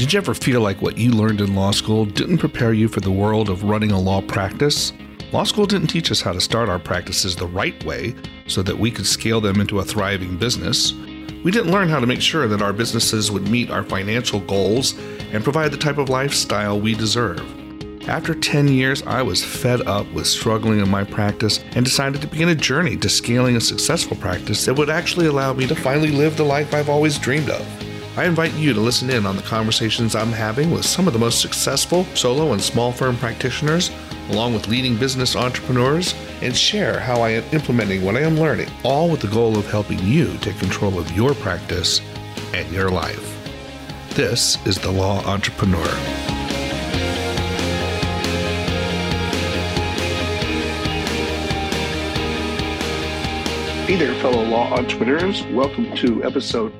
Did you ever feel like what you learned in law school didn't prepare you for the world of running a law practice? Law school didn't teach us how to start our practices the right way so that we could scale them into a thriving business. We didn't learn how to make sure that our businesses would meet our financial goals and provide the type of lifestyle we deserve. After 10 years, I was fed up with struggling in my practice and decided to begin a journey to scaling a successful practice that would actually allow me to finally live the life I've always dreamed of. I invite you to listen in on the conversations I'm having with some of the most successful solo and small firm practitioners, along with leading business entrepreneurs, and share how I am implementing what I am learning, all with the goal of helping you take control of your practice and your life. This is The Law Entrepreneur. Hey there, fellow law entrepreneurs. Welcome to episode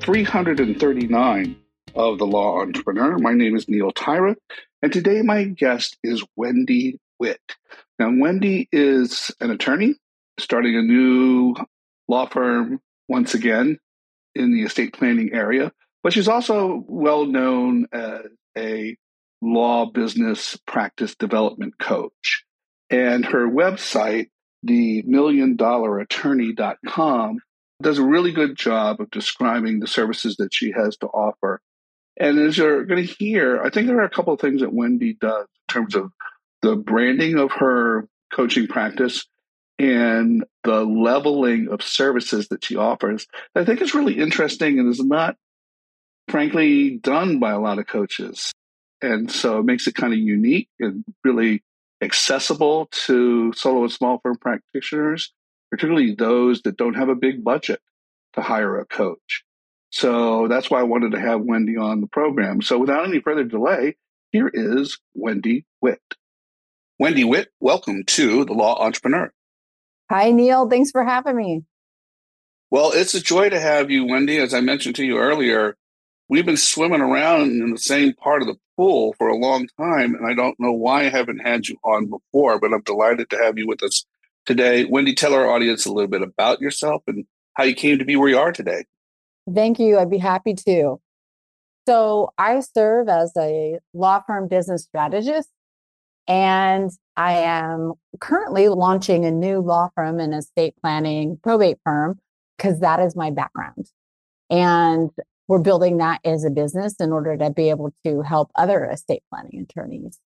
339 of The Law Entrepreneur. My name is Neil Tyra, and today my guest is Wendy Witt. Now, Wendy is an attorney starting a new law firm once again in the estate planning area, but she's also well known as a law business practice development coach. And her website, the $1,000,000attorney.com, does a really good job of describing the services that she has to offer. And as you're going to hear, I think there are a couple of things that Wendy does in terms of the branding of her coaching practice and the leveling of services that she offers. I think it's really interesting and is not, frankly, done by a lot of coaches. And so it makes it kind of unique and really accessible to solo and small firm practitioners, particularly those that don't have a big budget to hire a coach. So that's why I wanted to have Wendy on the program. So without any further delay, here is Wendy Witt. Wendy Witt, welcome to The Law Entrepreneur. Hi, Neil. Thanks for having me. Well, it's a joy to have you, Wendy. As I mentioned to you earlier, we've been swimming around in the same part of the pool for a long time, and I don't know why I haven't had you on before, but I'm delighted to have you with us today. Wendy, tell our audience a little bit about yourself and how you came to be where you are today. Thank you. I'd be happy to. So I serve as a law firm business strategist, and I am currently launching a new law firm and estate planning probate firm because that is my background. And we're building that as a business in order to be able to help other estate planning attorneys.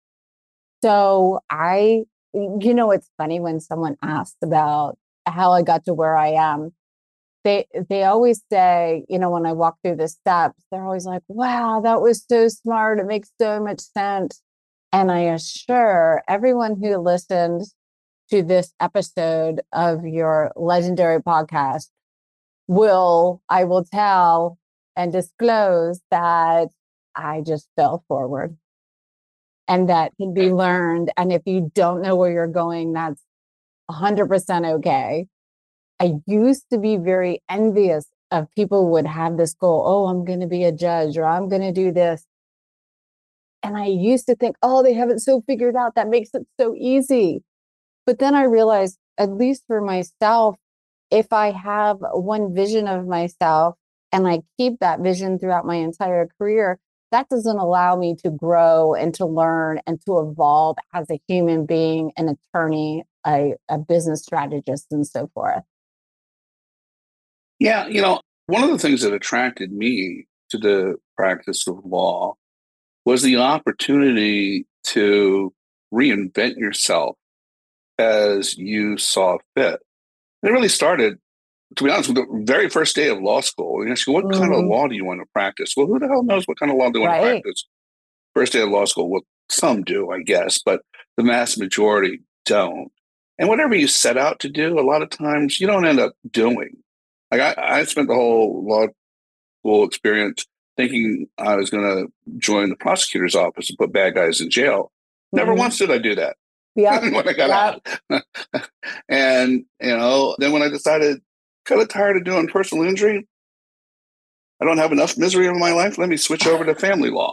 So it's funny when someone asks about how I got to where I am. They always say, when I walk through the steps, they're always like, wow, that was so smart. It makes so much sense. And I assure everyone who listened to this episode of your legendary podcast I will tell and disclose that I just fell forward, and that can be learned. And if you don't know where you're going, that's 100% okay. I used to be very envious of people who would have this goal. Oh, I'm going to be a judge, or I'm going to do this. And I used to think, oh, they have it so figured out. That makes it so easy. But then I realized, at least for myself, if I have one vision of myself and I keep that vision throughout my entire career, that doesn't allow me to grow and to learn and to evolve as a human being, an attorney, a business strategist, and so forth. Yeah, one of the things that attracted me to the practice of law was the opportunity to reinvent yourself as you saw fit. It really started, to be honest, with the very first day of law school. You ask you, what kind of law do you want to practice? Well, who the hell knows what kind of law they want to practice? First day of law school, well, some do, I guess, but the mass majority don't. And whatever you set out to do, a lot of times you don't end up doing. Like I spent the whole law school experience thinking I was going to join the prosecutor's office and put bad guys in jail. Never once did I do that. Yeah. When I got out. And, then when I decided, kind of tired of doing personal injury, I don't have enough misery in my life, let me switch over to family law.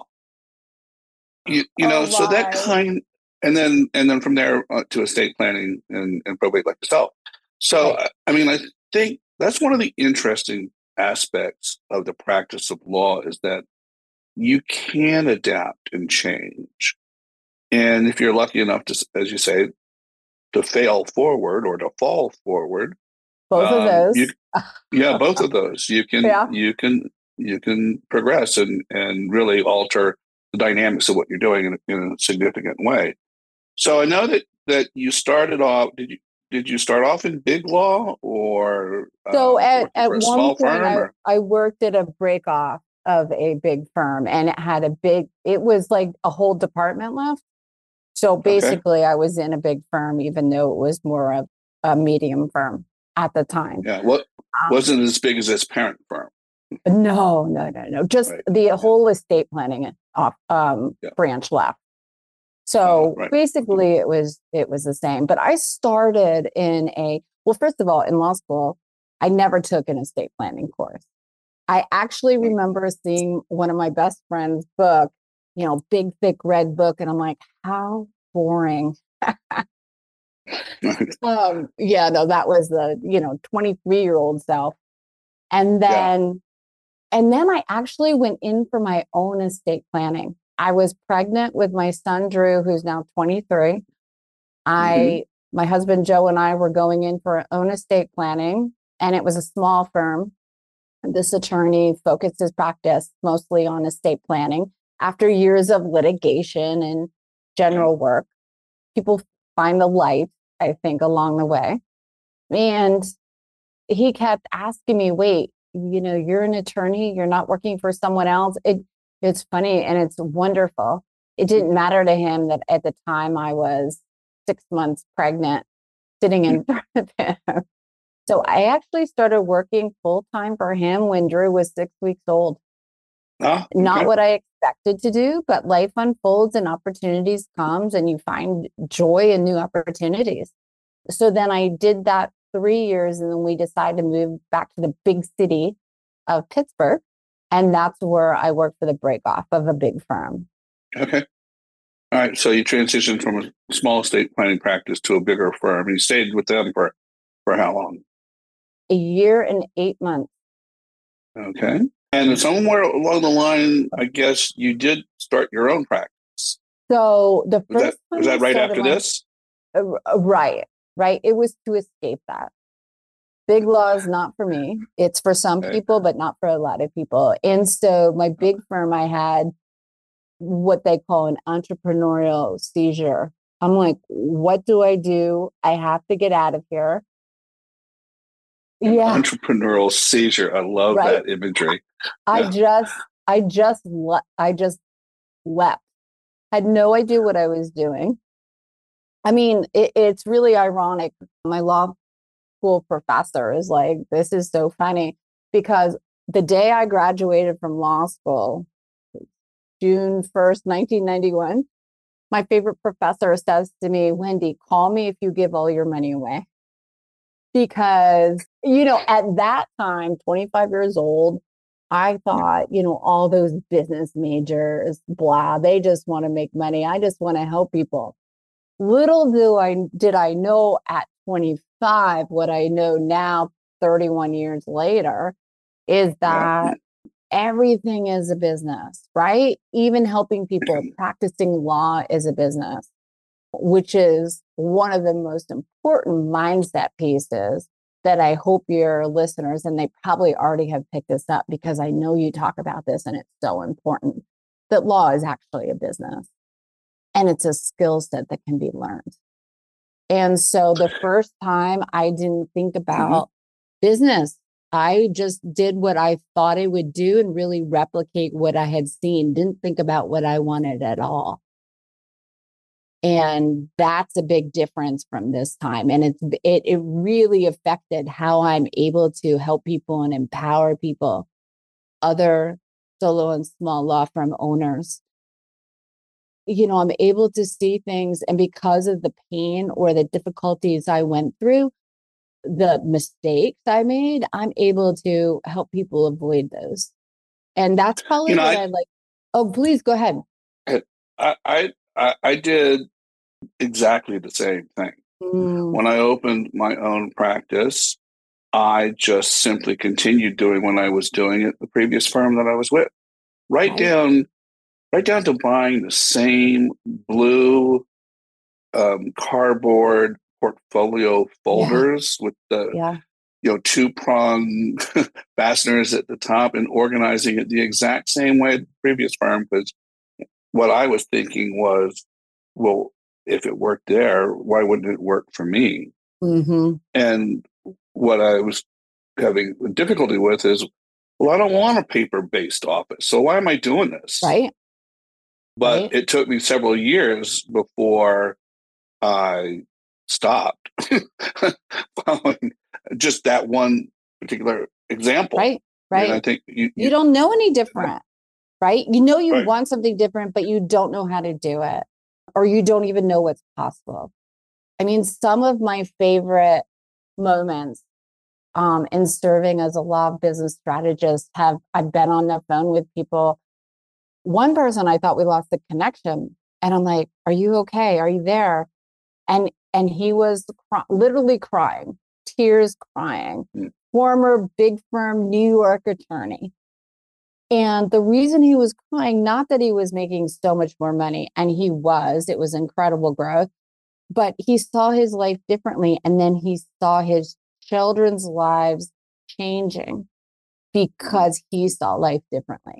So that kind, and then from there to estate planning and probate like yourself. So, right. I think that's one of the interesting aspects of the practice of law is that you can adapt and change. And if you're lucky enough to, as you say, to fail forward or to fall forward, Both of you those. yeah, both of those Yeah. you can progress and really alter the dynamics of what you're doing in a significant way. So I know that you started off. Did you start off in big law or So working at for a one small point firm or I worked at a break off of a big firm, and it had it was like a whole department left. So okay? basically I was in a big firm, even though it was more of a medium firm at the time. Yeah, what Um, wasn't as big as its parent firm, no, no, no, no. Just right? the Yeah, whole estate planning yeah. branch left. So Right. Okay. basically it was the same. But I started in well, first of all, in law school, I never took an estate planning course. I actually Right. remember seeing one of my best friend's book, big, thick red book. And I'm like, how boring. Yeah, no, that was the, 23-year-old self. And Yeah. then, and then I actually went in for my own estate planning. I was pregnant with my son, Drew, who's now 23. Hmm. My husband, Joe, and I were going in for our own estate planning, and it was a small firm. This attorney focused his practice mostly on estate planning. After years of litigation and Yeah. general work, people find the light, I think, along the way. And he kept asking me, wait, you're an attorney, you're not working for someone else. It's funny and it's wonderful. It didn't matter to him that at the time I was 6 months pregnant, sitting in front of him. So I actually started working full time for him when Drew was 6 weeks old. Ah, Not okay. what I expected to do, but life unfolds and opportunities comes and you find joy in new opportunities. So then I did that 3 years, and then we decided to move back to the big city of Pittsburgh. And that's where I worked for the break off of a big firm. Okay. All right. So you transitioned from a small estate planning practice to a bigger firm. You stayed with them for how long? A year and 8 months. Okay. And somewhere along the line, I guess you did start your own practice. So the first Was time I that right started after my this? right, right, it was to escape that. Big law is not for me. It's for some Okay. people, but not for a lot of people. And so my big firm, I had what they call an entrepreneurial seizure. I'm like, what do I do? I have to get out of here. An Yeah, entrepreneurial seizure. I love right. that imagery. I Yeah. just, I just left. Had no idea what I was doing. I mean, it's really ironic. My law school professor is like, this is so funny because the day I graduated from law school, June 1st, 1991, my favorite professor says to me, Wendy, call me if you give all your money away. Because, at that time, 25 years old, I thought, all those business majors, blah, they just want to make money. I just want to help people. Little did I know at 25 what I know now, 31 years later, is Yeah. that everything is a business, right? Even helping people practicing law is a business, which is one of the most important mindset pieces that I hope your listeners, and they probably already have picked this up because I know you talk about this and it's so important, that law is actually a business and it's a skill set that can be learned. And so the first time I didn't think Mhm. about business, I just did what I thought I would do and really replicate what I had seen, didn't think about what I wanted at all. And that's a big difference from this time. And it really affected how I'm able to help people and empower people, other solo and small law firm owners. I'm able to see things, and because of the pain or the difficulties I went through, the mistakes I made, I'm able to help people avoid those. And that's You probably know, what I like. Oh, please go ahead. I did exactly the same thing. Mm, When I opened my own practice, I just simply continued doing what I was doing at the previous firm that I was with. right Right. down right down to buying the same blue cardboard portfolio Yeah. folders with the Yeah. two prong fasteners at the top and organizing it the exact same way the previous firm. Because what I was thinking was, well, if it worked there, why wouldn't it work for me? Mm-hmm. And what I was having difficulty with is, well, I don't want a paper based office. So why am I doing this? Right. But Right. it took me several years before I stopped following just that one particular example. Right. And I Right. think You don't know any right, different, right? You know you right. want something different, but you don't know how to do it, or you don't even know what's possible. I mean, some of my favorite moments in serving as a law business strategist have I've been on the phone with people. One person I thought we lost the connection, and I'm like, "Are you okay? Are you there?" And he was literally crying, tears crying. Mm. Former big firm New York attorney. And the reason he was crying, not that he was making so much more money, and it was incredible growth, but he saw his life differently. And then he saw his children's lives changing because he saw life differently.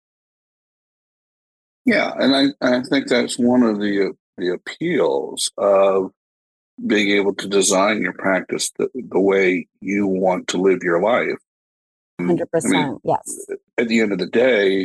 Yeah, and I think that's one of the appeals of being able to design your practice the way you want to live your life. I mean, 100%. Yes, at the end of the day,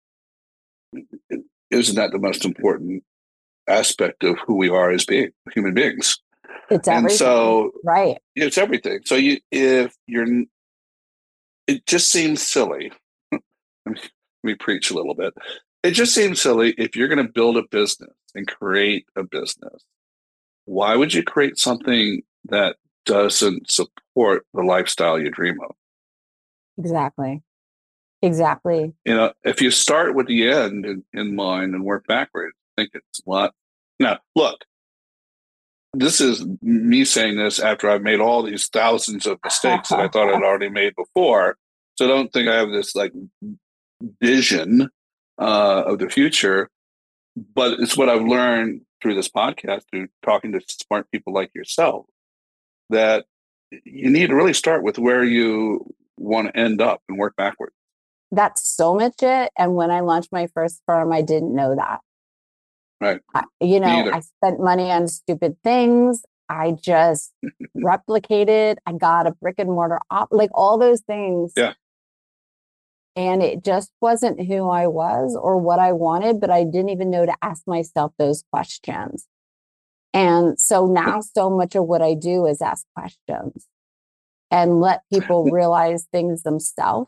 isn't that the most important aspect of who we are as human beings? it's And everything. so Right. it's everything. So if you're, it just seems silly. Let me preach a little bit. It just seems silly if you're going to build a business and create a business. Why would you create something that doesn't support the lifestyle you dream of? Exactly. Exactly. If you start with the end in mind and work backwards, I think it's a lot. Now, look, this is me saying this after I've made all these thousands of mistakes that I thought I'd already made before. So don't think I have this like vision of the future, but it's what I've learned through this podcast, through talking to smart people like yourself, that you need to really start with where you want to end up and work backwards. That's so much it. And when I launched my first firm, I didn't know that. Right. Me either. I spent money on stupid things. I just replicated. I got a brick and mortar like all those things. Yeah. And it just wasn't who I was or what I wanted, but I didn't even know to ask myself those questions. And so now so much of what I do is ask questions and let people realize things themselves.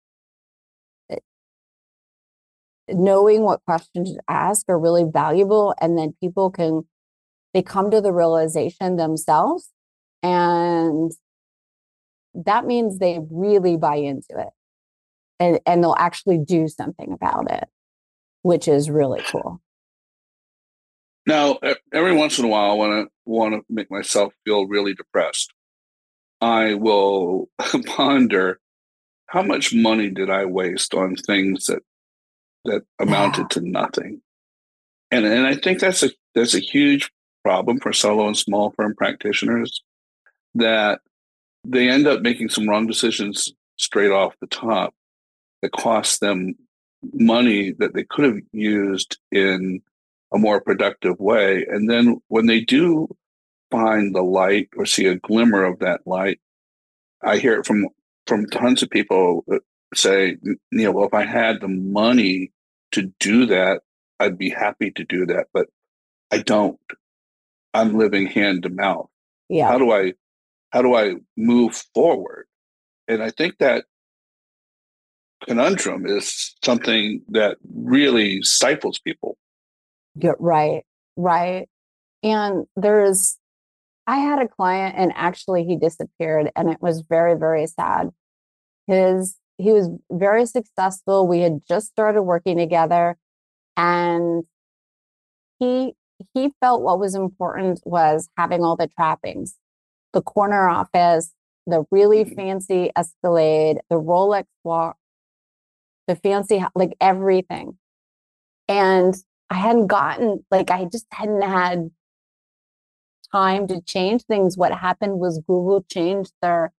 Knowing what questions to ask are really valuable. And then they come to the realization themselves. And that means they really buy into it and they'll actually do something about it, which is really cool. Now, every once in a while, when I want to make myself feel really depressed, I will ponder how much money did I waste on things that Yeah. amounted to nothing. And I think that's a huge problem for solo and small firm practitioners, that they end up making some wrong decisions straight off the top that cost them money that they could have used in a more productive way. And then when they do find the light or see a glimmer of that light, I hear it from tons of people that say, Neil, well, if I had the money to do that, I'd be happy to do that, but I don't. I'm living hand to mouth. Yeah. How do I move forward? And I think that conundrum is something that really stifles people. Yeah. Right. Right. And I had a client and actually he disappeared and it was very, very sad. He was very successful. We had just started working together and he he felt what was important was having all the trappings, the corner office, the really fancy Escalade, the Rolex watch, the fancy, like everything. And I hadn't gotten, like, I just hadn't had time to change things. What happened was Google changed their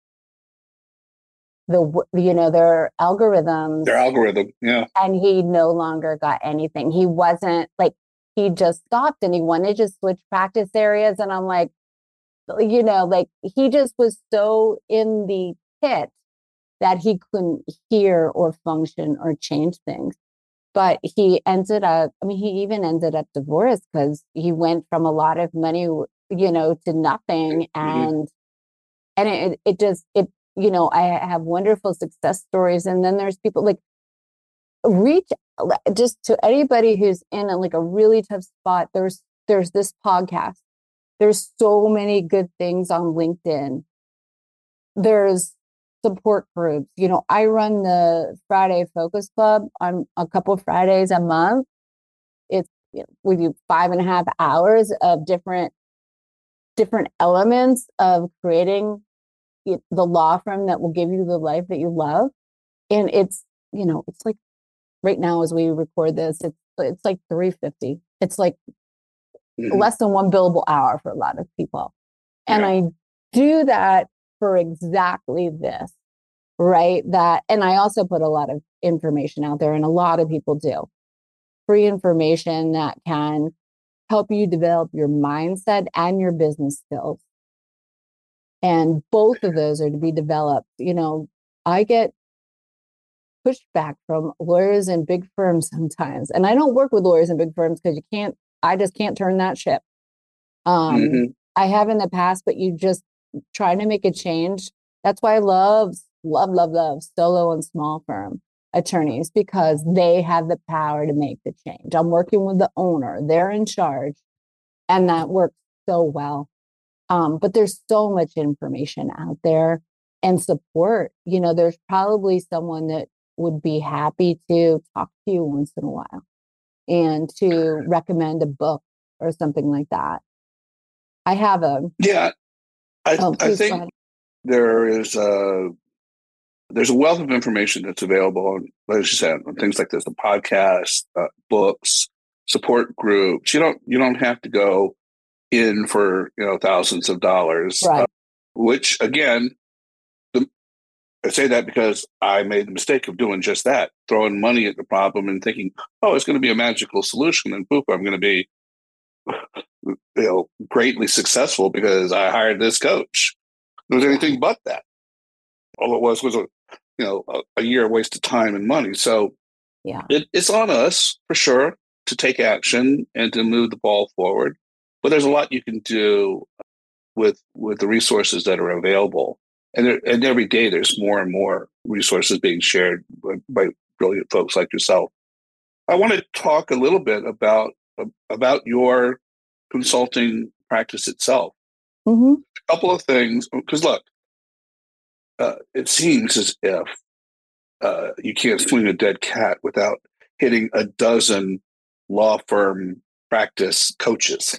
their algorithms, Their algorithm, yeah. and he no longer got anything. He wasn't like, he just stopped and he wanted to switch practice areas. And I'm like, like he just was so in the pit that he couldn't hear or function or change things. But he ended up, he even ended up divorced because he went from a lot of money, to nothing. And it just, I have wonderful success stories. And then there's people like reach just to anybody who's in a really tough spot. There's this podcast. There's so many good things on LinkedIn. There's support groups. I run the Friday Focus Club on a couple of Fridays a month. It's we do 5.5 hours of different elements of creating the law firm that will give you the life that you love. And it's like right now as we record this, it's like $350. It's like less than one billable hour for a lot of people. And I do that for exactly this, right? And I also put a lot of information out there, and a lot of people do. Free information that can help you develop your mindset and your business skills. And both of those are to be developed. I get pushback from lawyers in big firms sometimes. And I don't work with lawyers in big firms because I just can't turn that ship. I have in the past, but you just trying to make a change. That's why I love solo and small firm attorneys, because they have the power to make the change. I'm working with the owner. They're in charge. And that works so well. But there's so much information out there and support. There's probably someone that would be happy to talk to you once in a while and to recommend a book or something like that. I have a... Yeah, I think there's a wealth of information that's available on, as you said, on things like this, the podcast, books, support groups. You don't have to go in for thousands of dollars, right. Which again, I say that because I made the mistake of doing just that, throwing money at the problem and thinking, oh, it's going to be a magical solution, and poof, I'm going to be greatly successful because I hired this coach. It was anything but that. All it was a year waste of time and money. So it's on us for sure to take action and to move the ball forward. But there's a lot you can do with the resources that are available. And every day there's more and more resources being shared by brilliant folks like yourself. I want to talk a little bit about your consulting practice itself. A couple of things, because look, it seems as if you can't swing a dead cat without hitting a dozen law firm practice coaches,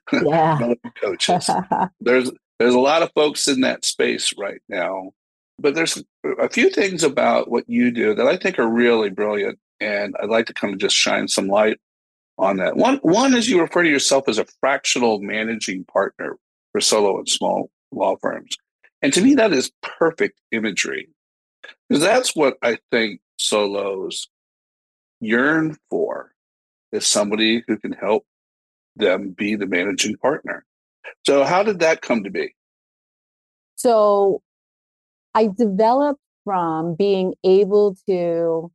coaches. There's a lot of folks in that space right now, but there's a few things about what you do that I think are really brilliant, and I'd like to kind of just shine some light on that. One is you refer to yourself as a fractional managing partner for solo and small law firms. And to me, that is perfect imagery, because that's what I think solos yearn for, is somebody who can help them be the managing partner. So how did that come to be? So I developed from being able to,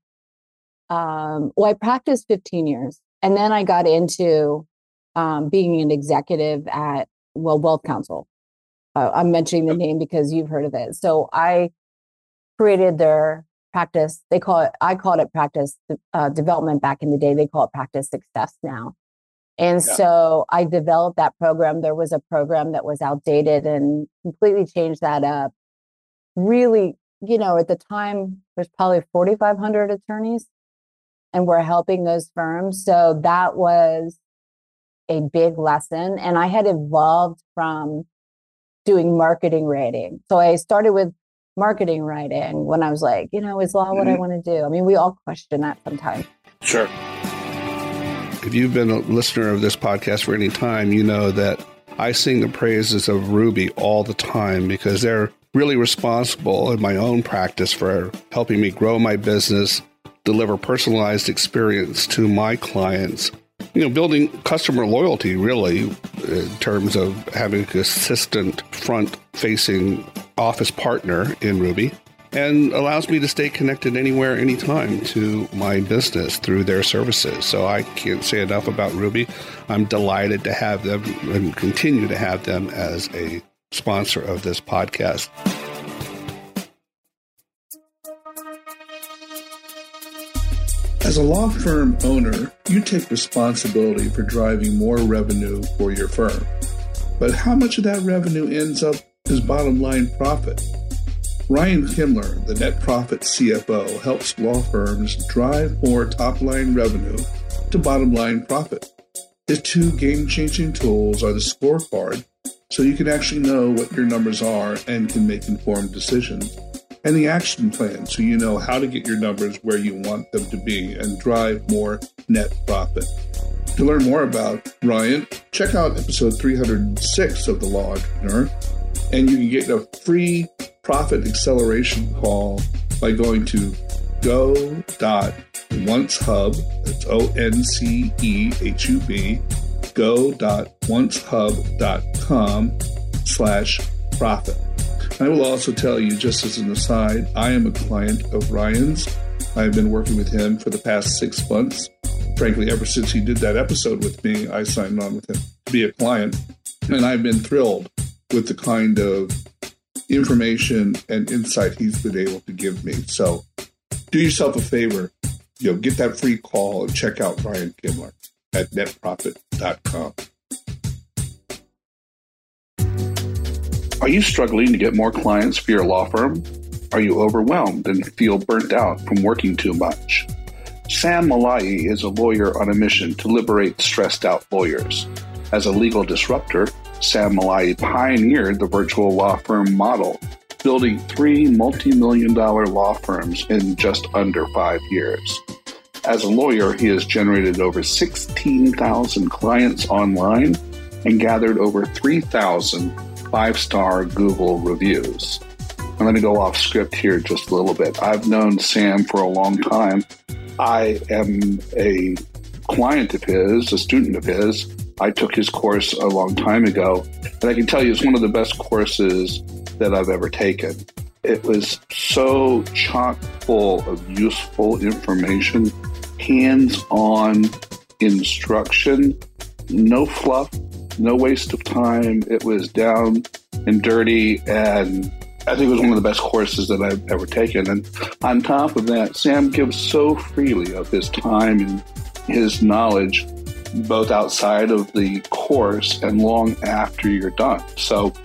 I practiced 15 years, and then I got into being an executive at Wealth Counsel. I'm mentioning the name because you've heard of it. So I created their practice. I called it practice development back in the day. They call it practice success now. And so I developed that program. There was a program that was outdated and completely changed that up. Really, at the time, there's probably 4,500 attorneys, and we're helping those firms. So that was a big lesson. And I had evolved from doing marketing rating. So I started with marketing writing when I was like, is law what I want to do? I mean, we all question that sometimes. Sure. If you've been a listener of this podcast for any time, you know that I sing the praises of Ruby all the time because they're really responsible in my own practice for helping me grow my business, deliver personalized experience to my clients, building customer loyalty, really, in terms of having a consistent front-facing office partner in Ruby, and allows me to stay connected anywhere, anytime to my business through their services. So I can't say enough about Ruby. I'm delighted to have them and continue to have them as a sponsor of this podcast. As a law firm owner, you take responsibility for driving more revenue for your firm. But how much of that revenue ends up as bottom line profit? Ryan Kimler, the Net Profit CFO, helps law firms drive more top-line revenue to bottom-line profit. His two game-changing tools are the scorecard, so you can actually know what your numbers are and can make informed decisions, and the action plan, so you know how to get your numbers where you want them to be and drive more net profit. To learn more about Ryan, check out episode 306 of The Law Entrepreneur, and you can get a free profit acceleration call by going to go.oncehub, that's ONCEHUB, go.oncehub.com/profit. I will also tell you, just as an aside, I am a client of Ryan's. I've been working with him for the past 6 months. Frankly, ever since he did that episode with me, I signed on with him to be a client, and I've been thrilled with the kind of information and insight he's been able to give me. So do yourself a favor, get that free call and check out Ryan Kimler at netprofit.com. Are you struggling to get more clients for your law firm? Are you overwhelmed and feel burnt out from working too much? Sam Malai is a lawyer on a mission to liberate stressed out lawyers. As a legal disruptor, Sam Malai pioneered the virtual law firm model, building 3 multi-million-dollar law firms in just under 5 years. As a lawyer, he has generated over 16,000 clients online and gathered over 3,000 5-star Google reviews. And let me go off script here just a little bit. I've known Sam for a long time. I am a client of his, a student of his. I took his course a long time ago, and I can tell you it's one of the best courses that I've ever taken. It was so chock full of useful information, hands-on instruction, no fluff, no waste of time. It was down and dirty, and I think it was one of the best courses that I've ever taken. And on top of that, Sam gives so freely of his time and his knowledge, both outside of the course and long after you're done. So,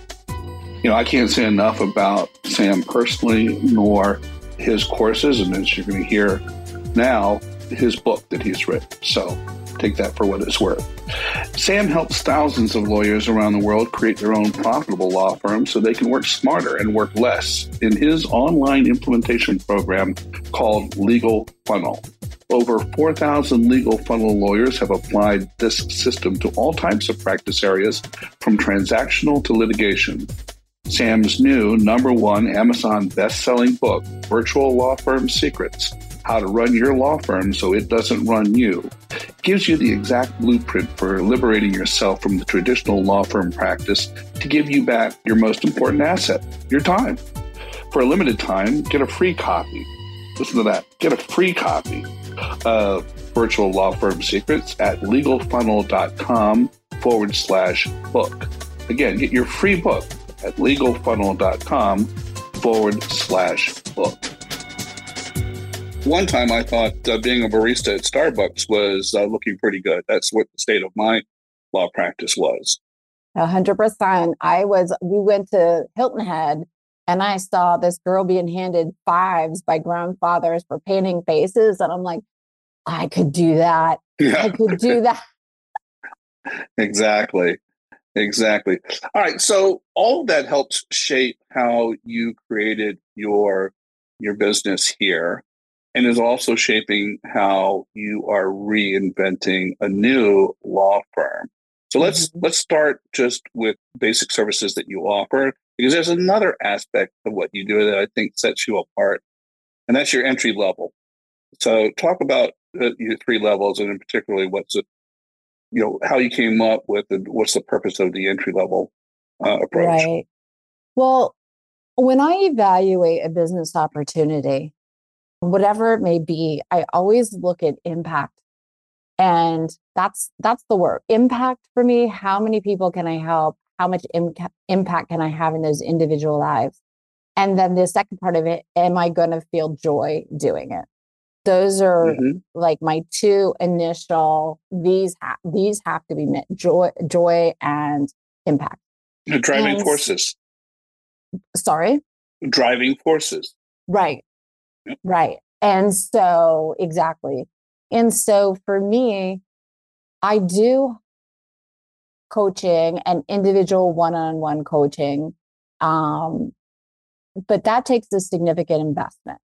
I can't say enough about Sam personally, nor his courses, and as you're going to hear now, his book that he's written. So take that for what it's worth. Sam helps thousands of lawyers around the world create their own profitable law firms so they can work smarter and work less in his online implementation program called Legal Funnel. Over 4,000 Legal Funnel lawyers have applied this system to all types of practice areas, from transactional to litigation. Sam's new #1 Amazon best-selling book, Virtual Law Firm Secrets: How to Run Your Law Firm So It Doesn't Run You, gives you the exact blueprint for liberating yourself from the traditional law firm practice to give you back your most important asset, your time. For a limited time, get a free copy. Listen to that. Get a free copy of Virtual Law Firm Secrets at legalfunnel.com/book. Again, get your free book at legalfunnel.com/book. One time I thought being a barista at Starbucks was looking pretty good. That's what the state of my law practice was. 100%. We went to Hilton Head, and I saw this girl being handed 5s by grandfathers for painting faces. And I'm like, I could do that. Yeah. I could do that. Exactly. Exactly. All right. So all of that helps shape how you created your business here, and is also shaping how you are reinventing a new law firm. So Mhm. let's start just with basic services that you offer, because there's another aspect of what you do that I think sets you apart, and that's your entry level. So talk about your three levels, and in particularly what's it, how you came up with and what's the purpose of the entry level approach. Right. Well, when I evaluate a business opportunity, whatever it may be, I always look at impact. And that's the word. Impact for me, how many people can I help? How much impact can I have in those individual lives? And then the second part of it, am I going to feel joy doing it? Those are Hmm. like my two initial, these have to be met, joy and impact. Driving And forces. sorry. Driving forces. Right. Yep. Right. And so exactly. And so for me, I do coaching and individual one-on-one coaching. Um, but that takes a significant investment.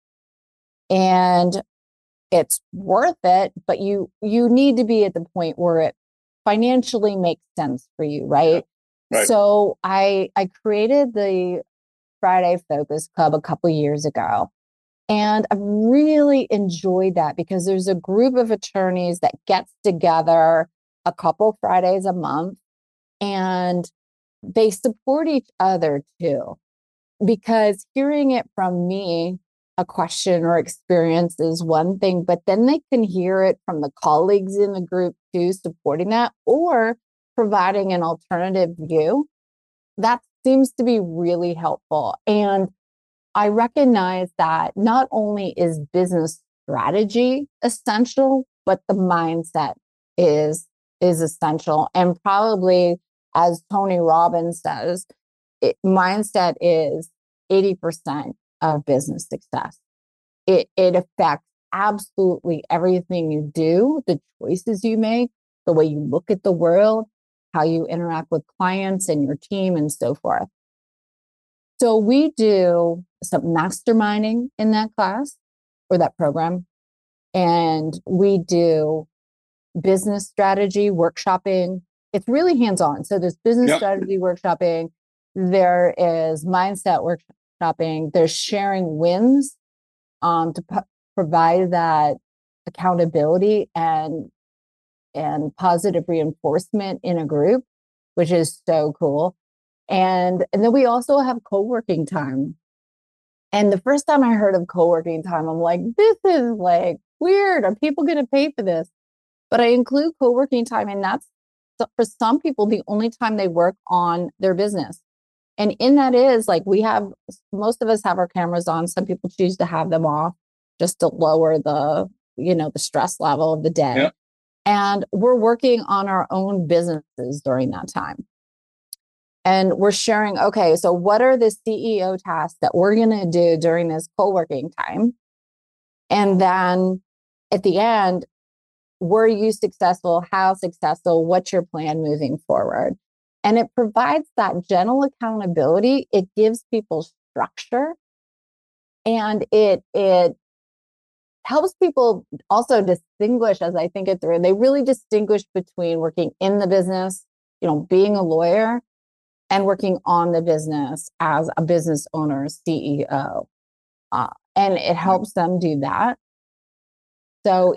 And it's worth it, but you need to be at the point where it financially makes sense for you, Yeah. right? Right. So I created the Friday Focus Club a couple years ago. And I've really enjoyed that because there's a group of attorneys that gets together a couple Fridays a month and they support each other too. Because hearing it from me, a question or experience is one thing, but then they can hear it from the colleagues in the group too, supporting that or providing an alternative view. That seems to be really helpful. And I recognize that not only is business strategy essential, but the mindset is is essential. And probably, as Tony Robbins says, mindset is 80% of business success. It affects absolutely everything you do, the choices you make, the way you look at the world, how you interact with clients and your team, and so forth. So we do some masterminding in that class or that program. And we do business strategy workshopping. It's really hands on. So there's business Yep. strategy workshopping, there is mindset workshopping, there's sharing wins to provide that accountability and positive reinforcement in a group, which is so cool. And then we also have co-working time. And the first time I heard of co-working time, I'm like, this is like weird. Are people going to pay for this? But I include co-working time, and that's for some people the only time they work on their business. And in that is like we have most of us have our cameras on. Some people choose to have them off just to lower the stress level of the day. Yep. And we're working on our own businesses during that time. And we're sharing, okay, so what are the CEO tasks that we're going to do during this co-working time? And then at the end, were you successful? How successful? What's your plan moving forward? And it provides that gentle accountability. It gives people structure and it helps people also distinguish as I think it through. They really distinguish between working in the business, being a lawyer and working on the business as a business owner, CEO. And it helps them do that. So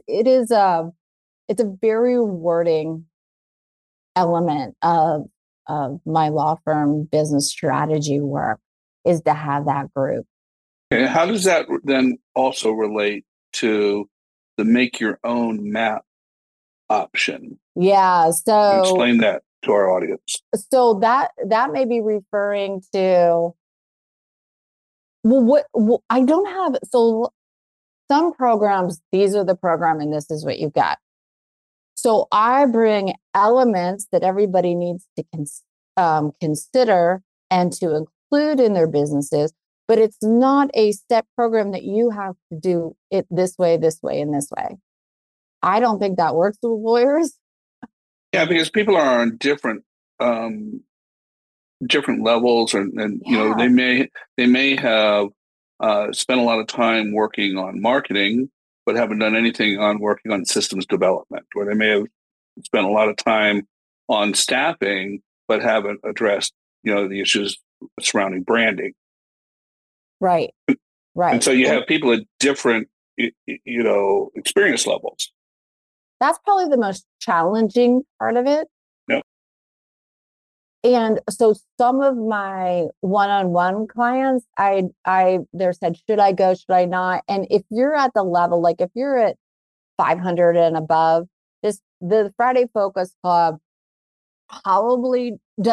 it's a very rewarding element of my law firm business strategy work is to have that group. Okay. How does that then also relate to the make your own map option? Yeah. So Explain that to our audience. that may be referring to what I don't have. So some programs, these are the program and this is what you've got. So I bring elements that everybody needs to consider and to include in their businesses, but it's not a set program that you have to do it this way, and this way. I don't think that works with lawyers. Yeah, because people are on different different levels, and Yeah. they may have spent a lot of time working on marketing, but haven't done anything on working on systems development, or they may have spent a lot of time on staffing, but haven't addressed the issues surrounding branding. Right. And Right. so you And have people at different experience levels. that's probably the most challenging part of it. Yep. And so some of my one-on-one clients, they said, should I go? Should I not? And if you're at the level, like if you're at 500 and above, the Friday Focus Club probably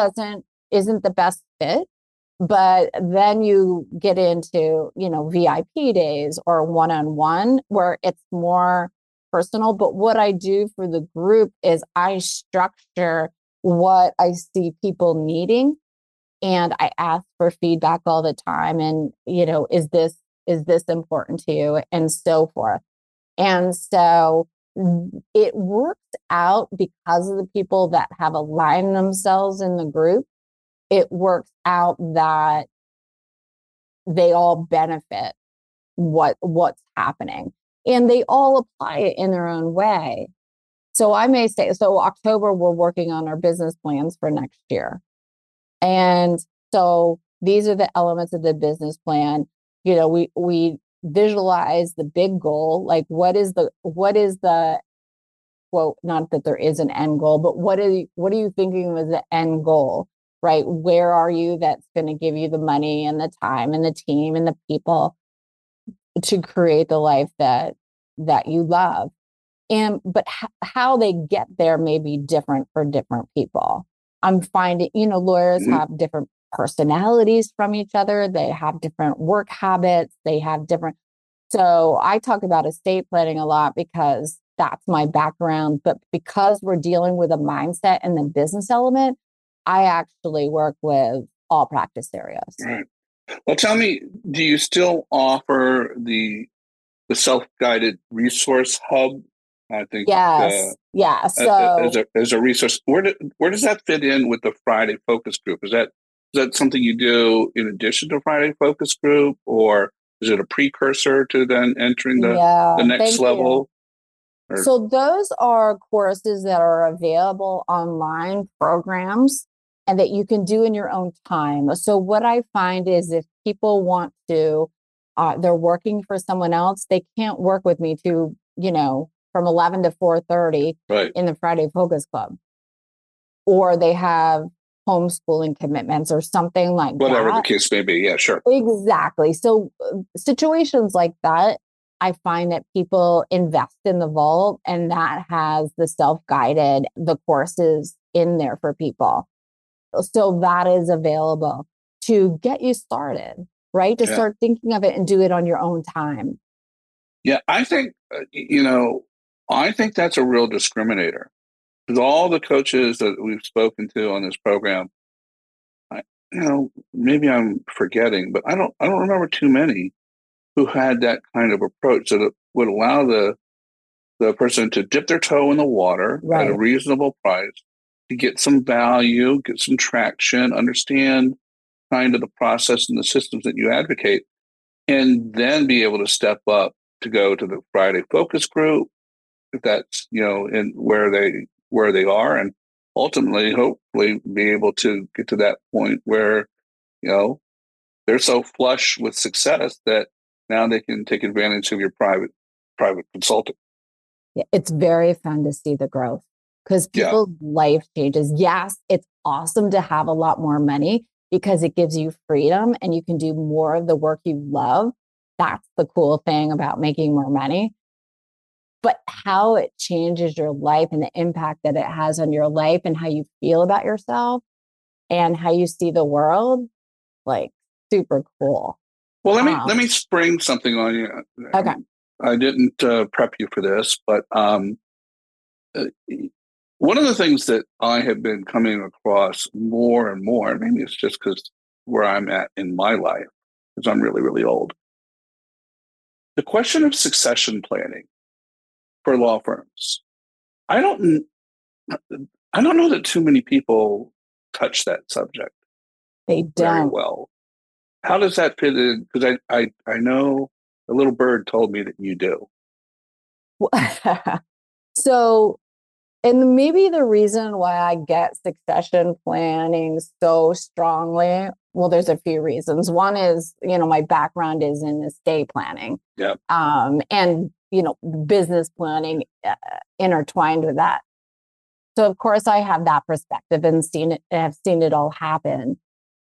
isn't the best fit. But then you get into, VIP days or one-on-one where it's more personal. But what I do for the group is I structure what I see people needing, and I ask for feedback all the time. And, is this important to you? And so forth. And so it works out because of the people that have aligned themselves in the group. It works out that they all benefit what's happening, and they all apply it in their own way. So I may say, so October, we're working on our business plans for next year. And so these are the elements of the business plan. We visualize the big goal, like what is the quote, not that there is an end goal, but what are you thinking was the end goal, right? Where are you that's going to give you the money and the time and the team and the people to create the life that you love? And but how they get there may be different for different people. I'm finding, lawyers Mhm. have different personalities from each other. They have different work habits. They have different. So I talk about estate planning a lot because that's my background. But because we're dealing with a mindset and the business element, I actually work with all practice areas. Right. Well, tell me, do you still offer the self-guided resource hub? I think Yes. Yeah. So as a resource. Where does that fit in with the Friday Focus Group? Is that something you do in addition to Friday Focus Group, or is it a precursor to then entering the yeah, next thank you. level? Or So those are courses that are available online, programs, and that you can do in your own time. So what I find is if people want to, they're working for someone else, they can't work with me from 11 to 4:30 right, in the Friday Focus Club, or they have homeschooling commitments or something like whatever the that. case may be. Yeah, sure. Exactly. So situations like that, I find that people invest in the vault, and that has the self-guided, the courses in there for people. So that is available to get you started, right? To Yeah, start thinking of it and do it on your own time. yeah. I think that's a real discriminator because all the coaches that we've spoken to on this program, maybe I'm forgetting, but I don't remember too many who had that kind of approach that would allow the person to dip their toe in the water at a Right. reasonable price to get some value, get some traction, understand kind of the process and the systems that you advocate, and then be able to step up to go to the Friday Focus Group if that's in where they are, and ultimately hopefully be able to get to that point where you know they're so flush with success that now they can take advantage of your private consulting. Yeah, it's very fun to see the growth because Yeah, people's life changes. Yes, it's awesome to have a lot more money because it gives you freedom and you can do more of the work you love. That's the cool thing about making more money. But how it changes your life and the impact that it has on your life and how you feel about yourself and how you see the world, like super cool. well, let Um, me spring something on you. okay. I didn't prep you for this, but uh, one of the things that I have been coming across more and more, and maybe it's just because where I'm at in my life, because I'm really, really old, the question of succession planning for law firms. I don't, I don't know that too many people touch that subject They very don't. well. How does that fit in? Because I know a little bird told me that you do. So, and maybe the reason why I get succession planning so strongly, well, there's a few reasons. One is, my background is in estate planning. Yeah. And, business planning intertwined with that. So of course I have that perspective and have seen it all happen.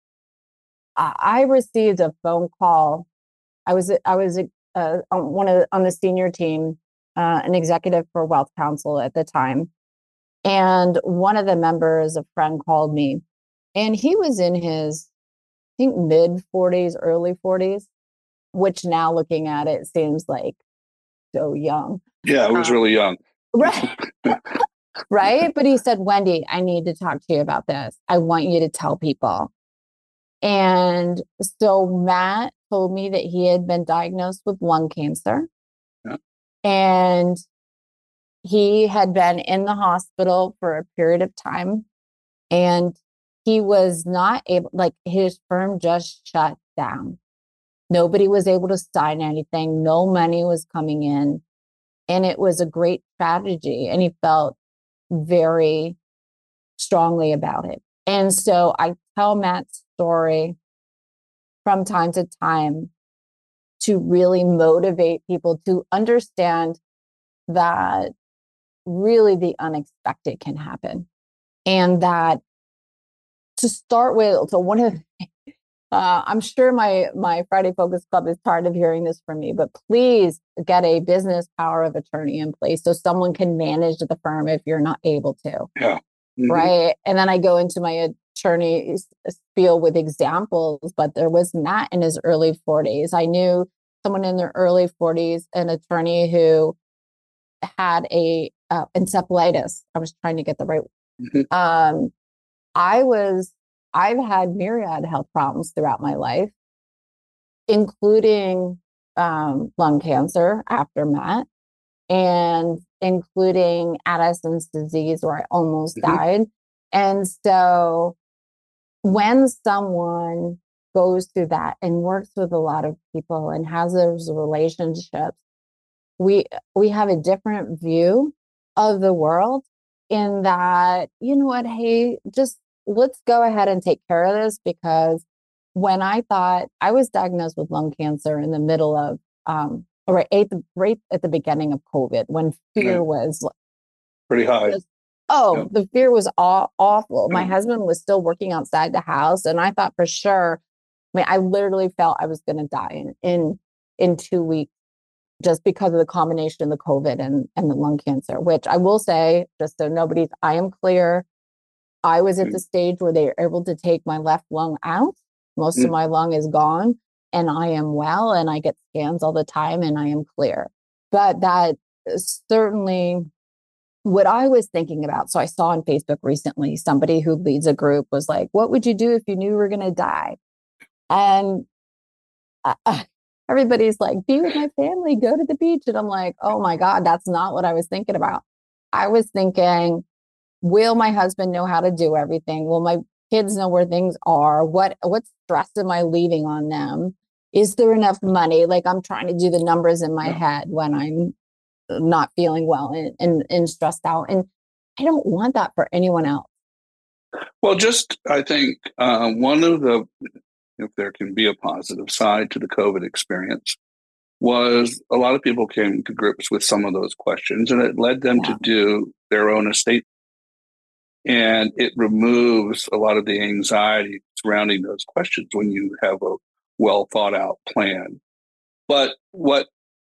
I received a phone call. I was on the senior team, an executive for Wealth Council at the time. And one of the members, a friend, called me, and he was in his, I think, mid 40s, early 40s, which now looking at it seems like so young. Yeah, it was really young. Right. Right. But he said, Wendy, I need to talk to you about this. I want you to tell people. And so Matt told me that he had been diagnosed with lung cancer. Yeah. And he had been in the hospital for a period of time. And he was not able, like his firm just shut down. Nobody was able to sign anything. No money was coming in. And it was a great tragedy. And he felt very strongly about it. And so I tell Matt's story from time to time to really motivate people to understand that really the unexpected can happen. And that to start with, so one of I'm sure my Friday Focus Club is tired of hearing this from me, but please get a business power of attorney in place so someone can manage the firm if you're not able to. Yeah. Mm-hmm. Right. And then I go into my attorney spiel with examples, but there was Matt in his early 40s. I knew someone in their early 40s, an attorney who had a encephalitis. I was trying to get the right. Mm-hmm. I've had myriad health problems throughout my life, including lung cancer after Matt, and including Addison's disease, where I almost died. And so when someone goes through that and works with a lot of people and has those relationships, we have a different view of the world in that, you know what, hey, just let's go ahead and take care of this. Because when I thought I was diagnosed with lung cancer in the middle of, right at the beginning of COVID, when fear was pretty high. The fear was awful. My husband was still working outside the house, and I thought for sure, I literally felt I was going to die in 2 weeks, just because of the combination of the COVID and the lung cancer, which I will say, just so I am clear, I was at the stage where they were able to take my left lung out. Most of my lung is gone, and I am well, and I get scans all the time, and I am clear. But that is certainly what I was thinking about. So I saw on Facebook recently, somebody who leads a group was like, what would you do if you knew you were going to die? And everybody's like, be with my family, go to the beach. And I'm like, oh my God, that's not what I was thinking about. I was thinking, will my husband know how to do everything? Will my kids know where things are? What stress am I leaving on them? Is there enough money? Like, I'm trying to do the numbers in my head when I'm not feeling well and stressed out. And I don't want that for anyone else. Well, I think one of the, if there can be a positive side to the COVID experience, was a lot of people came to grips with some of those questions, and it led them to do their own estate. And it removes a lot of the anxiety surrounding those questions when you have a well thought out plan. But what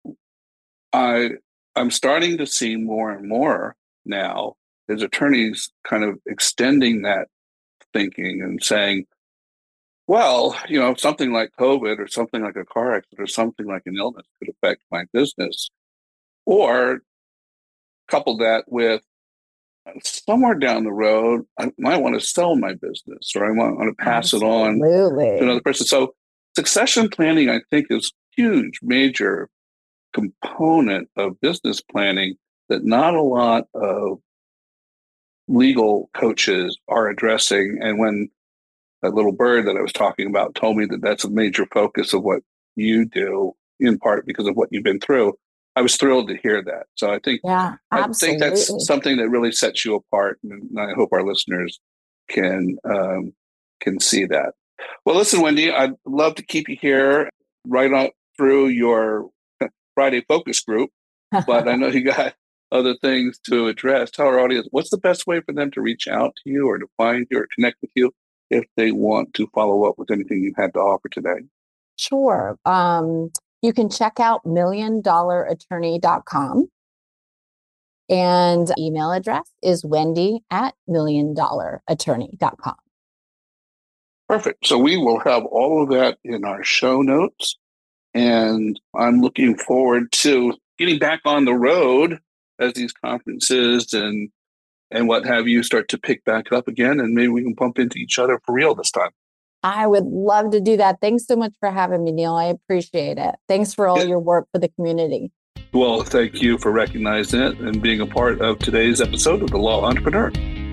I'm starting to see more and more now is attorneys kind of extending that thinking and saying, well, something like COVID or something like a car accident or something like an illness could affect my business. Or couple that with somewhere down the road, I might want to sell my business, or I want to pass it on to another person. So succession planning, I think, is a huge, major component of business planning that not a lot of legal coaches are addressing. And when that little bird that I was talking about told me that that's a major focus of what you do, in part because of what you've been through, I was thrilled to hear that. So I think that's something that really sets you apart, and I hope our listeners can see that. Well, listen, Wendy, I'd love to keep you here right on through your Friday focus group, but I know you got other things to address. Tell our audience, what's the best way for them to reach out to you or to find you or connect with you if they want to follow up with anything you had to offer today? Sure. You can check out $1,000,000attorney.com. And email address is wendy@$1,000,000attorney.com. Perfect. So we will have all of that in our show notes. And I'm looking forward to getting back on the road as these conferences and what have you start to pick back up again. And maybe we can bump into each other for real this time. I would love to do that. Thanks so much for having me, Neil. I appreciate it. Thanks for all your work for the community. Well, thank you for recognizing it and being a part of today's episode of The Law Entrepreneur.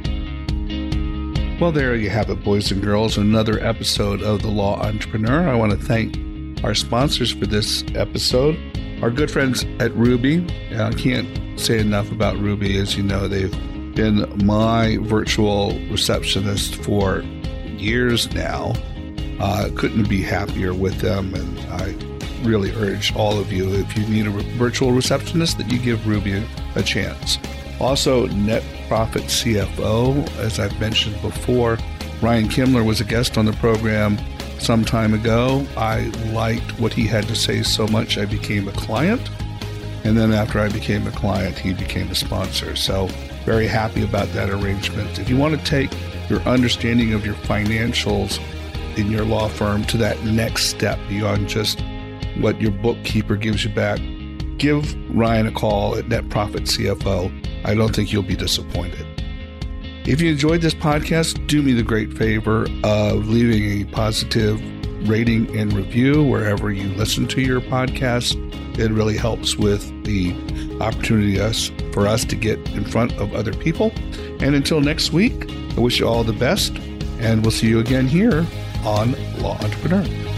Well, there you have it, boys and girls, another episode of The Law Entrepreneur. I want to thank our sponsors for this episode, our good friends at Ruby. I can't say enough about Ruby. As you know, they've been my virtual receptionist for years now. Couldn't be happier with them, and I really urge all of you, if you need a virtual receptionist, that you give Ruby a chance. Also, Net Profit CFO, as I've mentioned before, Ryan Kimler was a guest on the program some time ago. I liked what he had to say so much, I became a client. And then after I became a client, he became a sponsor. So very happy about that arrangement. If you want to take your understanding of your financials in your law firm to that next step beyond just what your bookkeeper gives you back, give Ryan a call at Net Profit CFO. I don't think you'll be disappointed. If you enjoyed this podcast, do me the great favor of leaving a positive rating and review wherever you listen to your podcast. It really helps with the opportunity for us to get in front of other people. And until next week, I wish you all the best, and we'll see you again here on Law Entrepreneur.